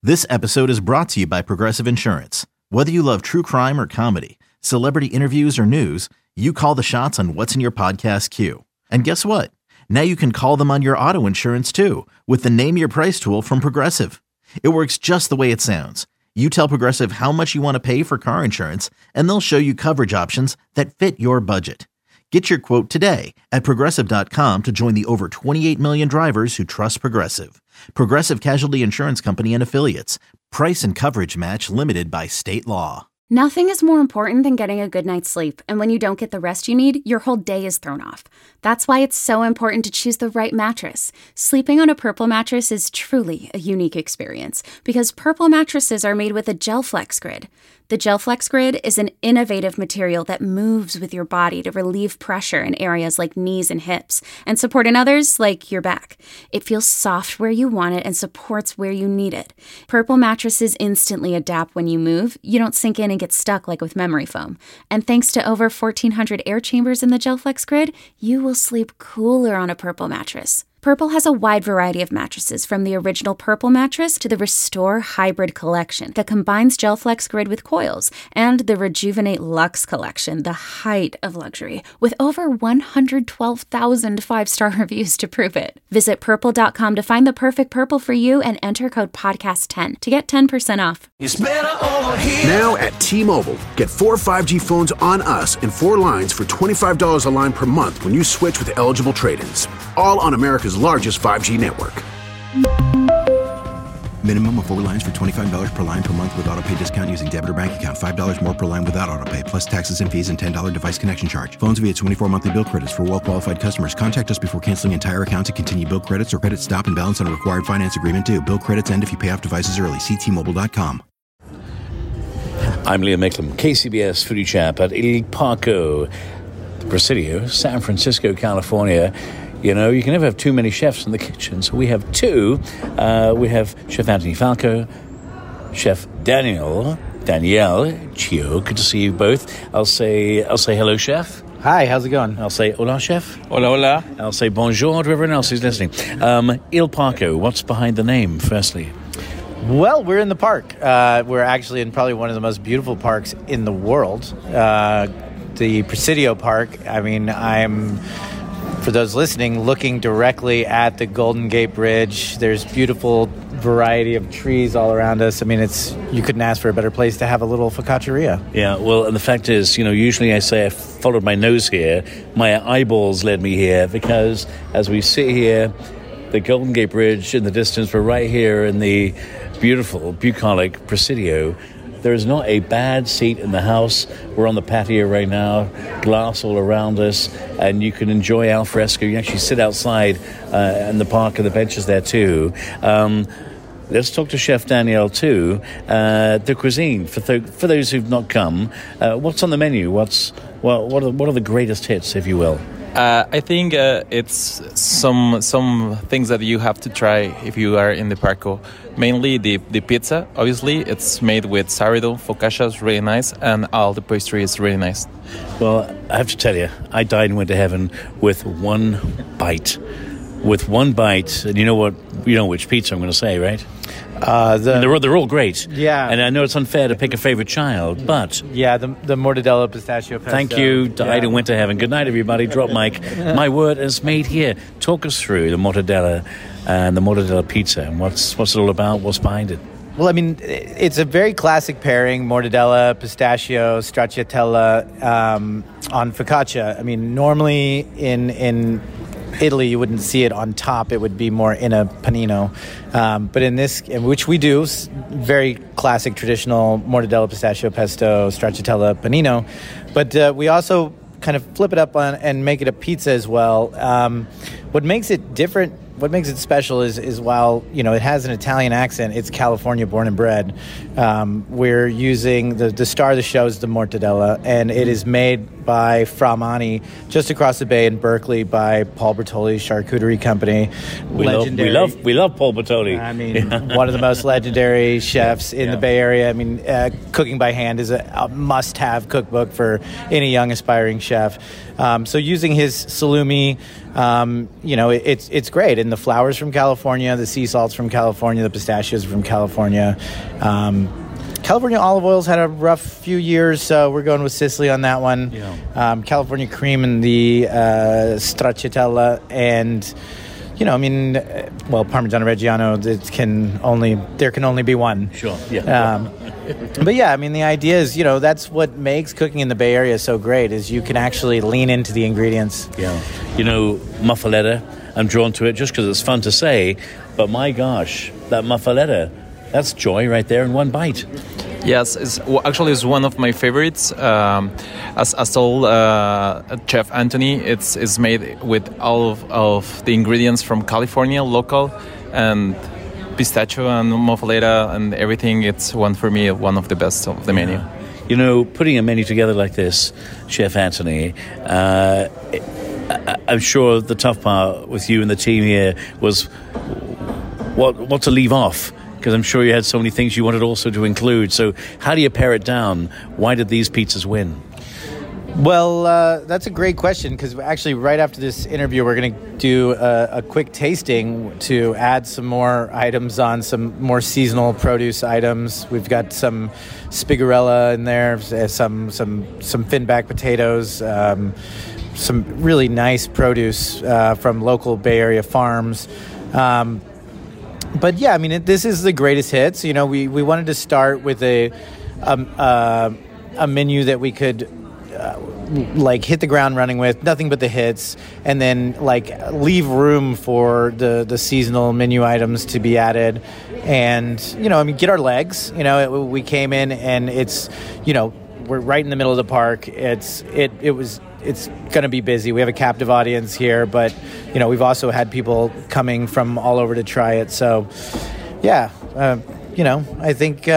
This episode is brought to you by Progressive Insurance. Whether you love true crime or comedy, celebrity interviews or news, you call the shots on what's in your podcast queue. And guess what? Now you can call them on your auto insurance too with the Name Your Price tool from Progressive. It works just the way it sounds. You tell Progressive how much you want to pay for car insurance, and they'll show you coverage options that fit your budget. Get your quote today at Progressive.com to join the over 28 million drivers who trust Progressive. Progressive Casualty Insurance Company and Affiliates. Price and coverage match limited by state law. Nothing is more important than getting a good night's sleep, and when you don't get the rest you need, your whole day is thrown off. That's why it's so important to choose the right mattress. Sleeping on a Purple mattress is truly a unique experience because Purple mattresses are made with a GelFlex Grid. The GelFlex Grid is an innovative material that moves with your body to relieve pressure in areas like knees and hips and support in others like your back. It feels soft where you want it and supports where you need it. Purple mattresses instantly adapt when you move. You don't sink in and get stuck like with memory foam. And thanks to over 1,400 air chambers in the GelFlex Grid, you will sleep cooler on a Purple mattress. Purple has a wide variety of mattresses, from the original Purple mattress to the Restore Hybrid collection that combines GelFlex Grid with coils, and the Rejuvenate Luxe collection, the height of luxury, with over 112,000 five-star reviews to prove it. Visit Purple.com to find the perfect Purple for you and enter code podcast10 to get 10% off. It's better over here. Now at T-Mobile, get 4 5G phones on us and 4 lines for $25 a line per month when you switch with eligible trade-ins. All on America's largest 5G network. Minimum of 4 lines for $25 per line per month with autopay discount using debit or bank account. $5 more per line without autopay, plus taxes and fees and $10 device connection charge. Phones via 24 monthly bill credits for well-qualified customers. Contact us before canceling entire account to continue bill credits or credit stop and balance on a required finance agreement due. Bill credits end if you pay off devices early. See T-Mobile.com. I'm Liam Micklem, KCBS Foodie Chap at Il Parco, the Presidio, San Francisco, California. You know, you can never have too many chefs in the kitchen, so we have two. We have Chef Anthony Falco, Chef Danielle Chio. Good to see you both. I'll say hello, Chef. Hi, how's it going? I'll say hola, Chef. Hola, hola. I'll say bonjour to everyone else who's listening. Il Parco, what's behind the name, firstly? Well, we're in the park. We're actually in probably one of the most beautiful parks in the world, the Presidio Park. I mean, I'm, for those listening, looking directly at the Golden Gate Bridge. There's beautiful variety of trees all around us. I mean, you couldn't ask for a better place to have a little focacceria. Yeah, well, and the fact is, you know, usually I say I followed my nose here. My eyeballs led me here because as we sit here, the Golden Gate Bridge in the distance, we're right here in the beautiful, bucolic Presidio. There is not a bad seat in the house. We're on the patio right now, glass all around us, and you can enjoy al fresco. You actually sit outside in the park and the benches there too. Let's talk to Chef Danielle too. The cuisine, for those who've not come, what's on the menu? What are the greatest hits, if you will? I think it's some things that you have to try if you are in the Parco. Mainly the pizza. Obviously, it's made with sourdough. Focaccia is really nice, and all the pastry is really nice. Well, I have to tell you, I died and went to heaven with one bite. And you know which pizza I'm going to say, right? They're all great. Yeah. And I know it's unfair to pick a favorite child, but... Yeah, the mortadella pistachio pesto. Thank you. Died and went to heaven. Good night, everybody. Drop mic. My word is made here. Talk us through the mortadella and the mortadella pizza. And what's it all about? What's behind it? Well, I mean, it's a very classic pairing, mortadella, pistachio, stracciatella on focaccia. I mean, normally in Italy, you wouldn't see it on top. It would be more in a panino. But in this, which we do, very classic, traditional mortadella, pistachio, pesto, stracciatella, panino. But we also kind of flip it up and make it a pizza as well. What makes it different, what makes it special is while, you know, it has an Italian accent, it's California born and bred. We're using the star of the show is the mortadella, and it is made by Fra Mani, just across the bay in Berkeley by Paul Bertoli's charcuterie company. We love Paul Bertoli. I mean, one of the most legendary chefs in the Bay Area. I mean, Cooking by Hand is a must-have cookbook for any young aspiring chef. So using his salumi, it's great. And the flours from California, the sea salts from California, the pistachios from California. California olive oil's had a rough few years, so we're going with Sicily on that one. Yeah. California cream and the stracciatella, and Parmigiano Reggiano. There can only be one. Sure. Yeah. But yeah, I mean, the idea is, that's what makes cooking in the Bay Area so great, is you can actually lean into the ingredients. Yeah. Muffaletta, I'm drawn to it just because it's fun to say, but my gosh, that muffaletta, that's joy right there in one bite. Yes, it's one of my favorites. As told Chef Anthony, it's made with all of the ingredients from California, local, and pistachio and muffaletta and everything. It's one of the best of the menu. Putting a menu together like this, Chef Anthony, I'm sure the tough part with you and the team here was what to leave off, because I'm sure you had so many things you wanted also to include. So how do you pare it down? Why did these pizzas win? Well, that's a great question, because actually right after this interview, we're going to do a quick tasting to add some more items on, some more seasonal produce items. We've got some spigarella in there, some finback potatoes, some really nice produce from local Bay Area farms. But yeah, I mean, this is the greatest hits. We wanted to start with a menu that we could hit the ground running with, nothing but the hits, and then leave room for the seasonal menu items to be added, and get our legs. We came in and it's we're right in the middle of the park. It's going to be busy. We have a captive audience here, but we've also had people coming from all over to try it. So yeah, I think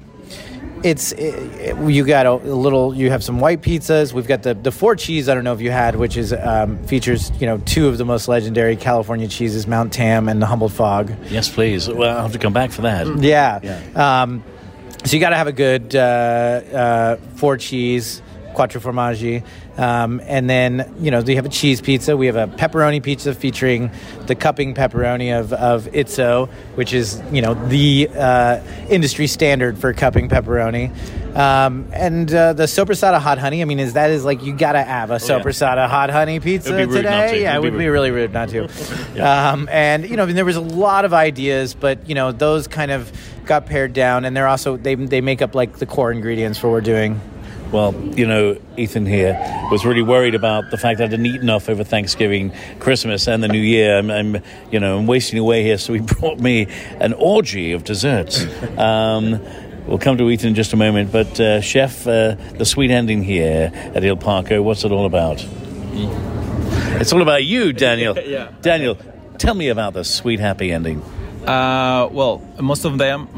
you got you have some white pizzas. We've got the four cheese, I don't know if you had, which is features two of the most legendary California cheeses, Mount Tam and the Humboldt Fog. Yes, please. Well, I'll have to come back for that. Yeah. So you got to have a good four cheese, quattro formaggi. And then, you have a cheese pizza. We have a pepperoni pizza featuring the cupping pepperoni of Itzo, which is, the industry standard for cupping pepperoni. And the sopressata hot honey. I mean, you got to have a sopressata hot honey pizza today. Yeah, it would be really rude not to. And, there was a lot of ideas, but, those kind of got pared down. And they're also, they make up the core ingredients for what we're doing. Well, Ethan here was really worried about the fact that I didn't eat enough over Thanksgiving, Christmas, and the New Year. I'm wasting away here, so he brought me an orgy of desserts. We'll come to Ethan in just a moment, but Chef, the sweet ending here at Il Parco, what's it all about? It's all about you, Daniel. Yeah. Daniel, tell me about the sweet, happy ending. Well, most of them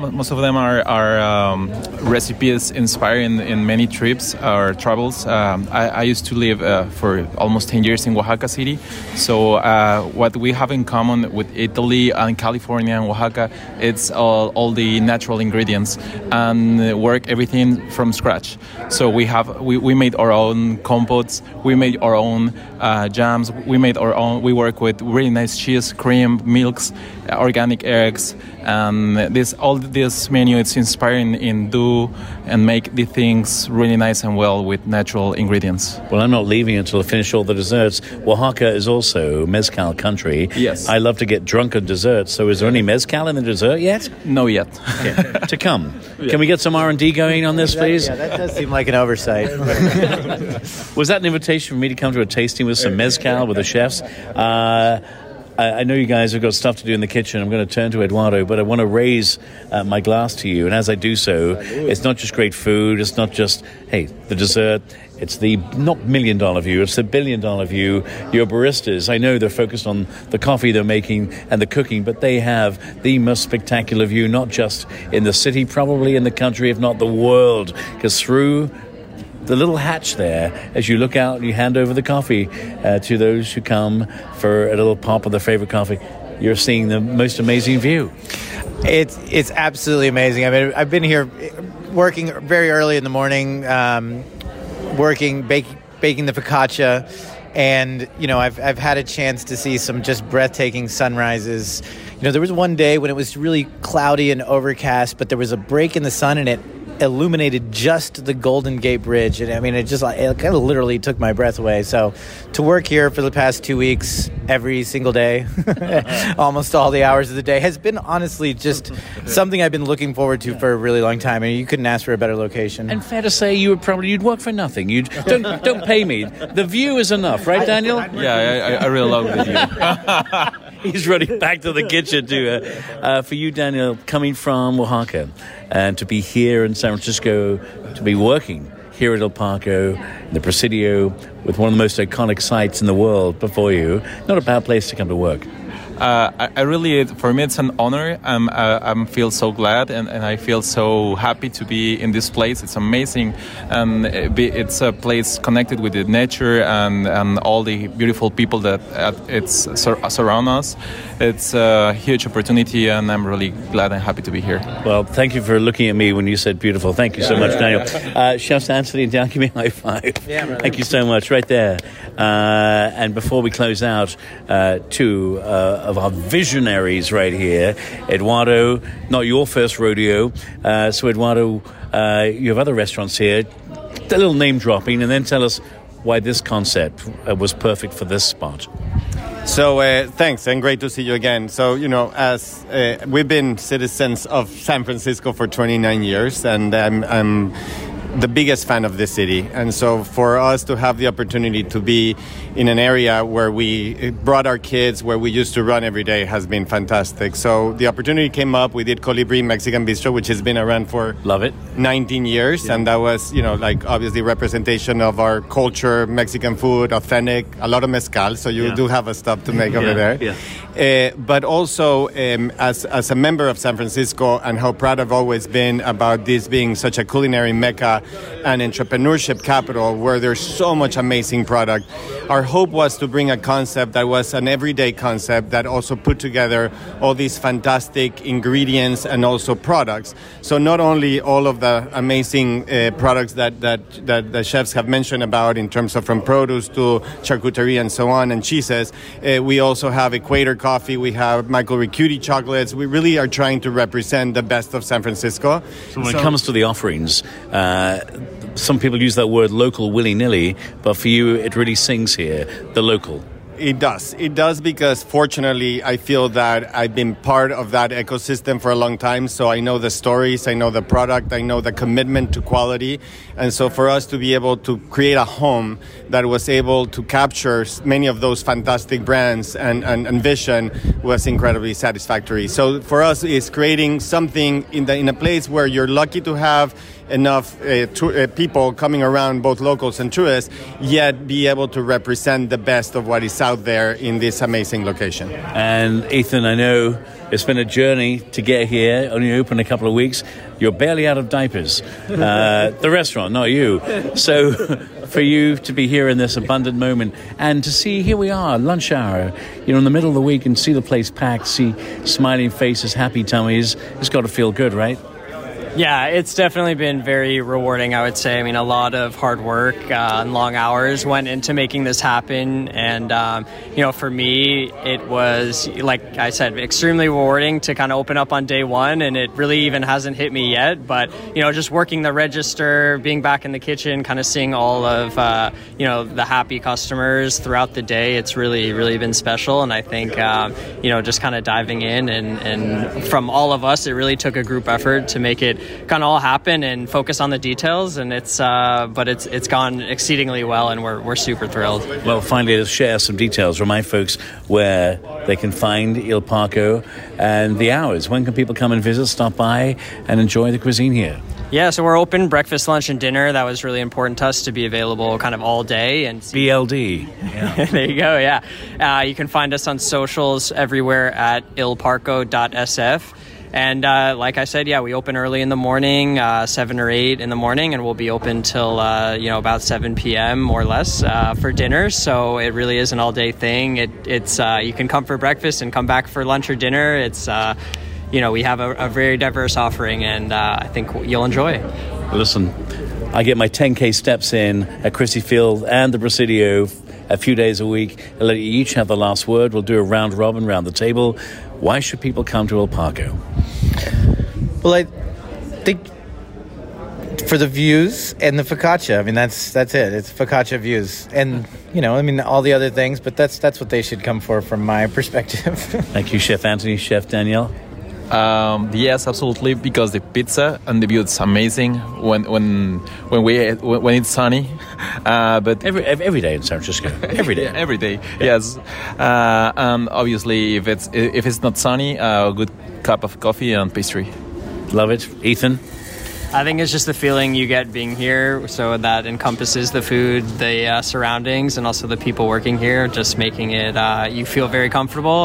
are recipes inspired in many trips or travels. I used to live for almost 10 years in Oaxaca City. So what we have in common with Italy and California and Oaxaca, it's all the natural ingredients and work everything from scratch. So we made our own compotes, we made our own jams, we work with really nice cheese, cream, milks, organic eggs, and all this menu is inspiring in do and make the things really nice and well with natural ingredients. Well, I'm not leaving until I finish all the desserts. Oaxaca is also mezcal country. Yes. I love to get drunk on desserts. So is there any mezcal in the dessert yet? No yet. Okay. To come. Yeah. Can we get some R&D going on this, please? Yeah, that does seem like an oversight. Was that an invitation for me to come to a tasting with some mezcal with the chefs? I know you guys have got stuff to do in the kitchen. I'm going to turn to Eduardo, but I want to raise my glass to you. And as I do so, it's not just great food. It's not just, the dessert. It's the not $1 million view. It's the $1 billion view. Your baristas, I know they're focused on the coffee they're making and the cooking, but they have the most spectacular view, not just in the city, probably in the country, if not the world. Because through the little hatch there, as you look out and you hand over the coffee to those who come for a little pop of their favorite coffee, you're seeing the most amazing view. It's absolutely amazing. I mean, I've been here working very early in the morning, baking the focaccia, and I've had a chance to see some just breathtaking sunrises. There was one day when it was really cloudy and overcast, but there was a break in the sun and it illuminated just the Golden Gate Bridge, and I mean, it kind of literally took my breath away. So to work here for the past 2 weeks, every single day, almost all the hours of the day, has been honestly just something I've been looking forward to for a really long time. I mean, you couldn't ask for a better location. And fair to say, you'd work for nothing. Don't pay me. The view is enough, right, Daniel? Yeah, I really love the view. He's running back to the kitchen too. For you, Daniel, coming from Oaxaca, and to be here in San Francisco, to be working here at El Parco, the Presidio, with one of the most iconic sites in the world before you, not a bad place to come to work. I really, for me, it's an honor. I feel so glad and I feel so happy to be in this place. It's amazing, and it's a place connected with the nature and all the beautiful people that surround us. It's a huge opportunity, and I'm really glad and happy to be here. Well, thank you for looking at me when you said beautiful. Thank you so much, Daniel. Chefs Anthony and Dan, give me a high five. Yeah, thank you so much, right there. And before we close out, two of our visionaries right here, Eduardo, not your first rodeo. So Eduardo, you have other restaurants here. A little name dropping, and then tell us why this concept was perfect for this spot. So thanks, and great to see you again. So, as we've been citizens of San Francisco for 29 years, and I'm the biggest fan of this city. And so for us to have the opportunity to be in an area where we brought our kids, where we used to run every day, has been fantastic. So the opportunity came up. We did Colibri Mexican Bistro, which has been around for love it 19 years. Yeah. And that was, obviously representation of our culture, Mexican food, authentic, a lot of mezcal. So you do have a stop to make over there. Yeah. But also as a member of San Francisco, and how proud I've always been about this being such a culinary mecca and entrepreneurship capital where there's so much amazing product. Our hope was to bring a concept that was an everyday concept that also put together all these fantastic ingredients and also products. So not only all of the amazing products that the chefs have mentioned about in terms of from produce to charcuterie and so on, and cheeses, we also have Equator Coffee, we have Michael Ricuti chocolates. We really are trying to represent the best of San Francisco. So when it comes to the offerings, some people use that word local willy-nilly, but for you it really sings here, the local. It does because fortunately I feel that I've been part of that ecosystem for a long time, so I know the stories, I know the product, I know the commitment to quality, and so for us to be able to create a home that was able to capture many of those fantastic brands and vision was incredibly satisfactory. So for us it's creating something in a place where you're lucky to have enough people coming around, both locals and tourists, yet be able to represent the best of what is out there in this amazing location. And Ethan, I know it's been a journey to get here, only open a couple of weeks. You're barely out of diapers. The restaurant, not you. So for you to be here in this abundant moment and to see, here we are, lunch hour, in the middle of the week, and see the place packed, see smiling faces, happy tummies, it's got to feel good, right? Yeah, it's definitely been very rewarding, I would say. I mean, a lot of hard work and long hours went into making this happen. And, for me, it was, like I said, extremely rewarding to kind of open up on day one. And it really even hasn't hit me yet. But, just working the register, being back in the kitchen, kind of seeing all of, the happy customers throughout the day, it's really, really been special. And I think, just kind of diving in and from all of us, it really took a group effort to make it kind of all happen and focus on the details, and it's gone exceedingly well, and we're super thrilled. Well, finally, let's share some details. Remind folks where they can find El Parco and the hours. When can people come and visit, stop by, and enjoy the cuisine here? Yeah, so we're open breakfast, lunch, and dinner. That was really important to us to be available kind of all day. And BLD. Yeah. There you go, yeah. You can find us on socials everywhere at ilparco.sf. And like I said, we open early in the morning, 7 or 8 in the morning, and we'll be open till about 7 p.m. more or less for dinner. So it really is an all-day thing. It's you can come for breakfast and come back for lunch or dinner. It's we have a very diverse offering, and I think you'll enjoy it. Listen, I get my 10K steps in at Christie Field and the Presidio a few days a week. I'll let you each have the last word. We'll do a round robin round the table. Why should people come to El Parco? Well, I think for the views and the focaccia. I mean, that's it. It's focaccia views. And, all the other things, but that's what they should come for from my perspective. Thank you, Chef Anthony. Chef Danielle? Yes, absolutely, because the pizza and the view is amazing when it's sunny. But every day in San Francisco, every day, every day, yes. And obviously, if it's not sunny, a good cup of coffee and pastry. Love it, Ethan. I think it's just the feeling you get being here. So that encompasses the food, the surroundings, and also the people working here, just making it, you feel very comfortable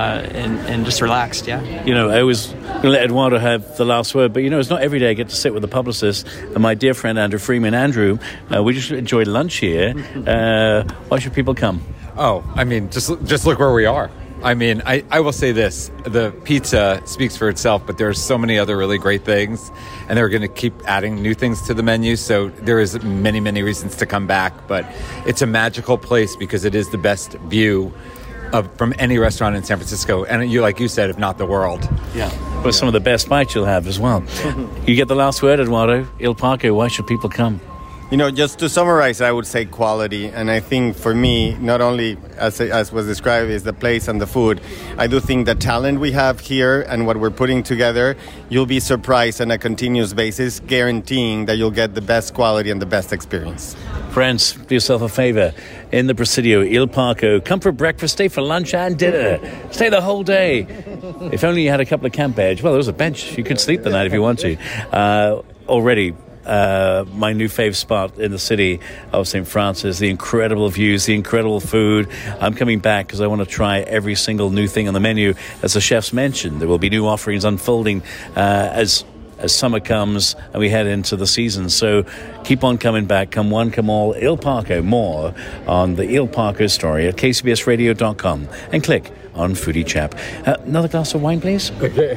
and just relaxed, yeah. I always let Eduardo have the last word, but, it's not every day I get to sit with a publicist and my dear friend Andrew Freeman. Andrew, we just enjoyed lunch here. Why should people come? Oh, I mean, just look where we are. I mean, I will say this. The pizza speaks for itself, but there's so many other really great things, and they're going to keep adding new things to the menu, so there is many, many reasons to come back. But it's a magical place because it is the best view from any restaurant in San Francisco, and like you said, if not the world. Yeah. But some of the best bites you'll have as well. You get the last word, Eduardo. El Parco, why should people come? Just to summarize, I would say quality. And I think for me, not only, as was described, is the place and the food, I do think the talent we have here and what we're putting together, you'll be surprised on a continuous basis, guaranteeing that you'll get the best quality and the best experience. Friends, do yourself a favor. In the Presidio, El Parco, come for breakfast, stay for lunch and dinner. Stay the whole day. If only you had a couple of camp beds. Well, there was a bench. You could sleep the night if you want to. Already, my new fave spot in the city of St. Francis, the incredible views, the incredible food. I'm coming back because I want to try every single new thing on the menu. As the chefs mentioned, there will be new offerings unfolding as summer comes and we head into the season. So keep on coming back. Come one, come all. El Parco. More on the El Parco story at kcbsradio.com and click on Foodie Chap. Another glass of wine, please. Okay.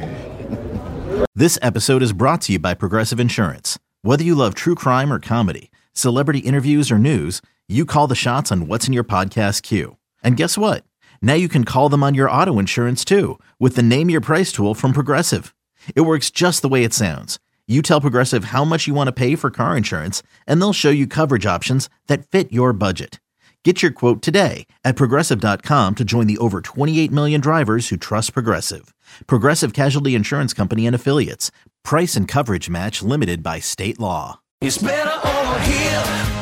This episode is brought to you by Progressive Insurance. Whether you love true crime or comedy, celebrity interviews or news, you call the shots on what's in your podcast queue. And guess what? Now you can call them on your auto insurance too with the Name Your Price tool from Progressive. It works just the way it sounds. You tell Progressive how much you want to pay for car insurance, and they'll show you coverage options that fit your budget. Get your quote today at Progressive.com to join the over 28 million drivers who trust Progressive. Progressive Casualty Insurance Company and Affiliates. Price and coverage match limited by state law. It's better over here.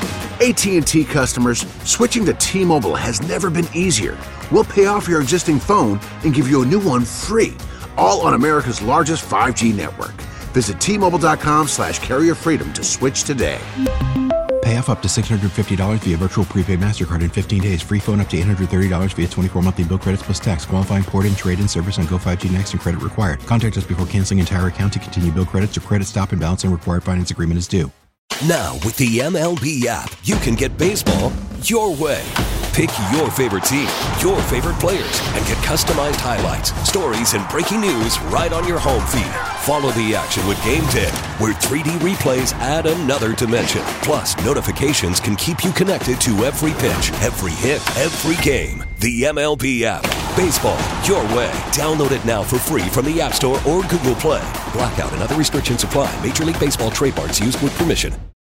AT&T customers, switching to T-Mobile has never been easier. We'll pay off your existing phone and give you a new one free, all on America's largest 5G network. Visit T-Mobile.com/carrierfreedom to switch today. Pay off up to $650 via virtual prepaid MasterCard in 15 days. Free phone up to $830 via 24 monthly bill credits plus tax. Qualifying port-in, trade-in service on Go 5G Next and credit required. Contact us before canceling entire account to continue bill credits or credit stop and balance and required finance agreement is due. Now, with the MLB app, you can get baseball your way. Pick your favorite team, your favorite players, and get customized highlights, stories, and breaking news right on your home feed. Follow the action with Game Day, where 3D replays add another dimension. Plus, notifications can keep you connected to every pitch, every hit, every game. The MLB app. Baseball your way. Download it now for free from the App Store or Google Play. Blackout and other restrictions apply. Major League Baseball trademarks used with permission.